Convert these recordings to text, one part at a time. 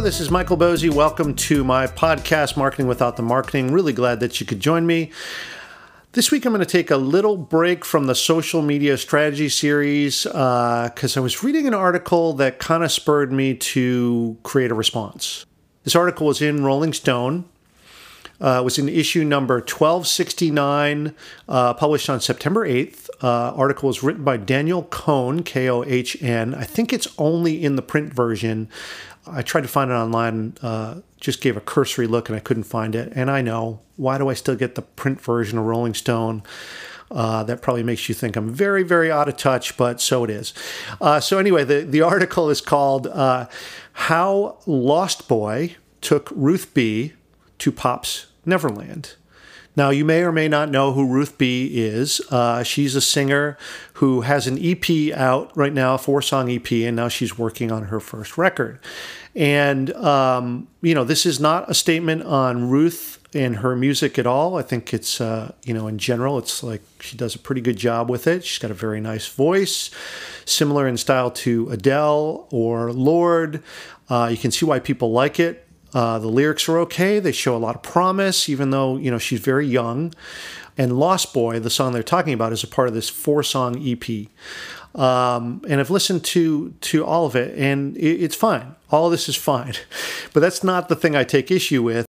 this is Michael Bosey. Welcome to my podcast, Marketing Without the Marketing. Really glad that you could join me. This week, I'm going to take a little break from the social media strategy series because I was reading an article that kind of spurred me to create a response. This article was in Rolling Stone. It was in issue number 1269, published on September 8th. Article was written by Daniel Cohn, K-O-H-N. I think it's only in the print version. I tried to find it online, just gave a cursory look and I couldn't find it. And I know, why do I still get the print version of Rolling Stone? That probably makes you think I'm very, very out of touch, but so it is. So anyway, the article is called How Lost Boy Took Ruth B. to Pop's Neverland. Now, you may or may not know who Ruth B. is. She's a singer who has an EP out right now, a 4-song EP, and now she's working on her first record. And, this is not a statement on Ruth and her music at all. I think it's, in general, it's like she does a pretty good job with it. She's got a very nice voice, similar in style to Adele or Lorde. You can see why people like it. The lyrics are okay. They show a lot of promise, even though, she's very young. And Lost Boy, the song they're talking about, is a part of this 4-song EP. And I've listened to all of it, and it's fine. All of this is fine. But that's not the thing I take issue with.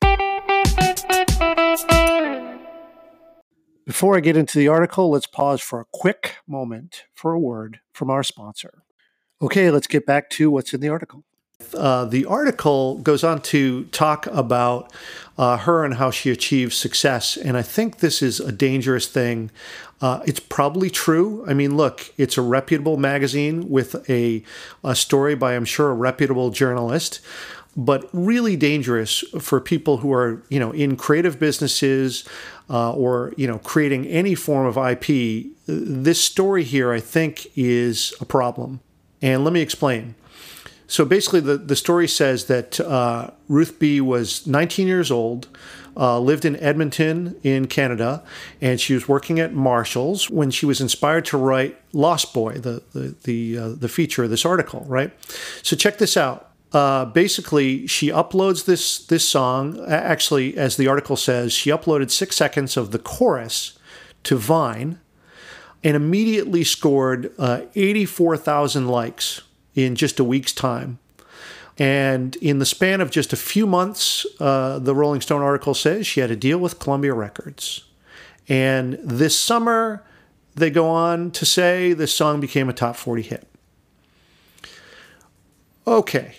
Before I get into the article, let's pause for a quick moment for a word from our sponsor. Okay, let's get back to what's in the article. The article goes on to talk about her and how she achieved success. And I think this is a dangerous thing. It's probably true. I mean, look, it's a reputable magazine with a story by, I'm sure, a reputable journalist, but really dangerous for people who are, in creative businesses or, creating any form of IP. This story here, I think, is a problem. And let me explain. So basically, the story says that Ruth B. was 19 years old, lived in Edmonton in Canada, and she was working at Marshall's when she was inspired to write Lost Boy, the feature of this article, right? So check this out. Basically, she uploads this song. Actually, as the article says, she uploaded 6 seconds of the chorus to Vine and immediately scored 84,000 likes in just a week's time. And in the span of just a few months, the Rolling Stone article says she had a deal with Columbia Records. And this summer, they go on to say this song became a top 40 hit. Okay,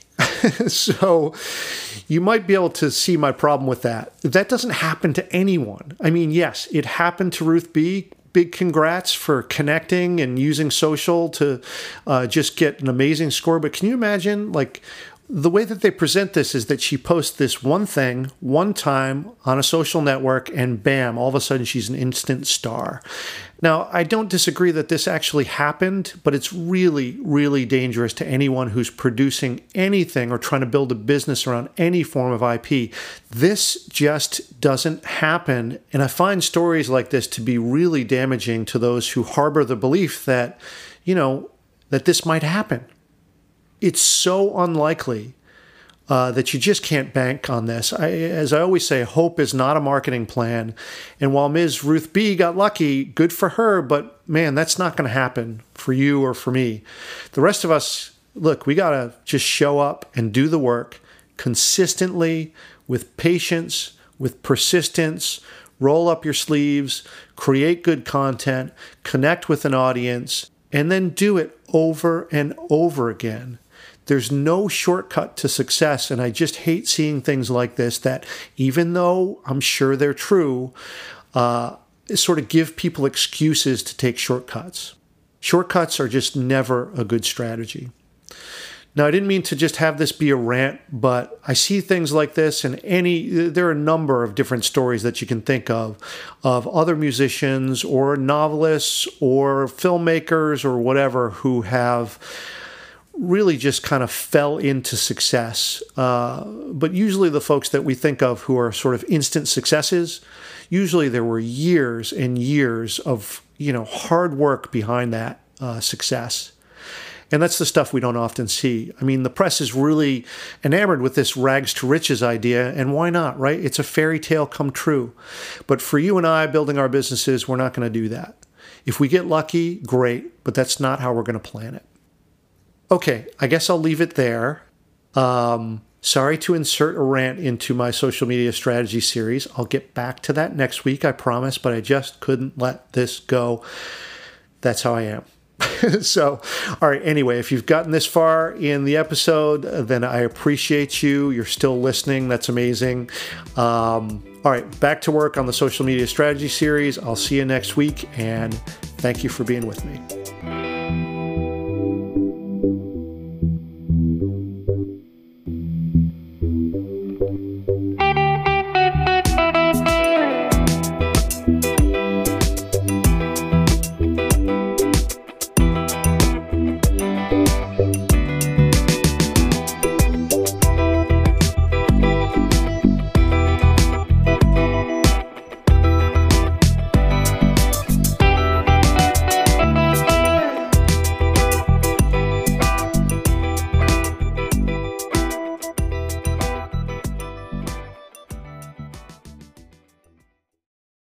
so you might be able to see my problem with that. That doesn't happen to anyone. I mean, yes, it happened to Ruth B. Big congrats for connecting and using social to just get an amazing score. But can you imagine, the way that they present this is that she posts this one thing, one time on a social network, and bam, all of a sudden she's an instant star. Now, I don't disagree that this actually happened, but it's really, really dangerous to anyone who's producing anything or trying to build a business around any form of IP. This just doesn't happen. And I find stories like this to be really damaging to those who harbor the belief that, that this might happen. It's so unlikely that you just can't bank on this. As I always say, hope is not a marketing plan. And while Ms. Ruth B. got lucky, good for her, but man, that's not going to happen for you or for me. The rest of us, look, we got to just show up and do the work consistently, with patience, with persistence, roll up your sleeves, create good content, connect with an audience, and then do it over and over again. There's no shortcut to success, and I just hate seeing things like this that, even though I'm sure they're true, sort of give people excuses to take shortcuts. Shortcuts are just never a good strategy. Now, I didn't mean to just have this be a rant, but I see things like this, and there are a number of different stories that you can think of other musicians or novelists or filmmakers or whatever who have really just kind of fell into success. But usually the folks that we think of who are sort of instant successes, usually there were years and years of, hard work behind that success. And that's the stuff we don't often see. I mean, the press is really enamored with this rags to riches idea, and why not, right? It's a fairy tale come true. But for you and I building our businesses, we're not going to do that. If we get lucky, great, but that's not how we're going to plan it. Okay, I guess I'll leave it there. Sorry to insert a rant into my social media strategy series. I'll get back to that next week, I promise, but I just couldn't let this go. That's how I am. So, all right, anyway, if you've gotten this far in the episode, then I appreciate you. You're still listening. That's amazing. All right, back to work on the social media strategy series. I'll see you next week, and thank you for being with me.